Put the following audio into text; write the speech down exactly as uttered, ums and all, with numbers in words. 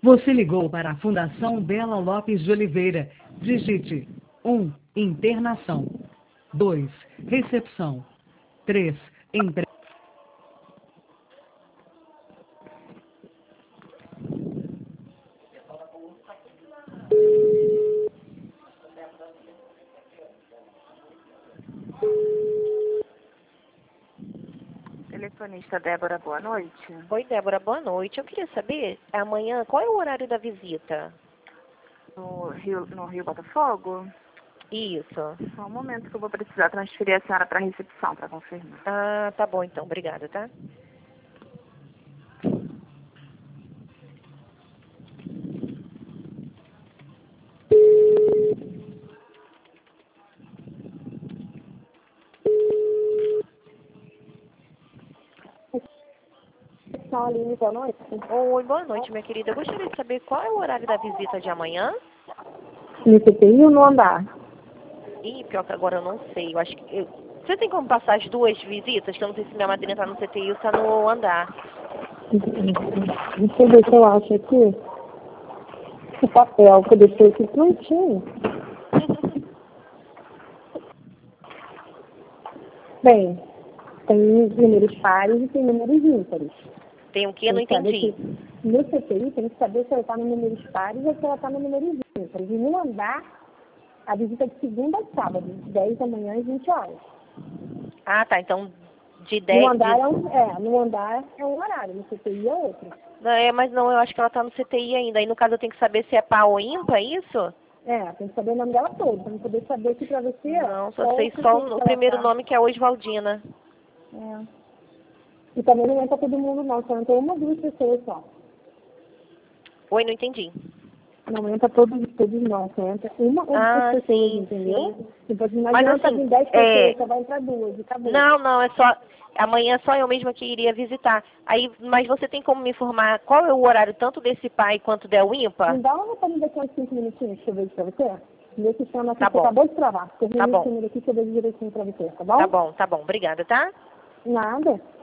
Você ligou para a Fundação Bela Lopes de Oliveira. Digite um, internação. dois, recepção. três, empre... Telefonista Débora, boa noite. Oi, Débora, boa noite. Eu queria saber, amanhã, qual é o horário da visita? No Rio, no Rio Botafogo? Isso. Só um momento que eu vou precisar transferir a senhora para a recepção para confirmar. Ah, tá bom então. Obrigada, tá? Aline, boa noite. Oi, boa noite, minha querida. Eu gostaria de saber qual é o horário da visita de amanhã? No C T I ou no andar? Ih, pior que agora eu não sei. Eu acho que... eu- Você tem como passar as duas visitas? Que eu não sei se minha madrinha tá no C T I ou tá no andar. Deixa eu ver se eu acho aqui. O papel que eu deixei aqui prontinho. Bem, tem números pares e tem números ímpares. Tem o quê? Eu não Tem que saber entendi. que no C T I tem que saber se ela está no números pares ou se ela está no números ímpares. E no andar, a visita é de segunda a sábado, de dez da manhã às vinte horas. Ah, tá. Então, de No dez... andar, De... é um, é, no andar é um horário, no C T I é outro. Não, é, mas não, eu acho que ela tá no C T I ainda. Aí, no caso, eu tenho que saber se é par ou ímpar, é isso? É, tem que saber o nome dela todo, pra não poder saber aqui pra você. Não, só qual sei C T I só que o ela primeiro tá. nome, que é Oswaldina. É. E também não entra todo mundo não, só entra uma ou duas pessoas só. Oi, não entendi. Não entra todos, todos não, só entra uma ou duas Ah, pessoas, sim, entendeu? sim. Tipo assim, não Mas adianta assim, vir dez é... pessoas, só vai entrar duas e acabou. Não, não, é só... Amanhã só eu mesma que iria visitar. Aí, mas você tem como me informar qual é o horário tanto desse pai quanto del ímpar? Me dá uma pra mim daqui a uns cinco minutinhos, deixa eu ver isso pra você. Meu sistema aqui Tá você bom. acabou de travar. Termina Tá o bom. número aqui que eu vejo direitinho pra você, tá bom? Tá bom, tá bom. Obrigada, tá? Nada.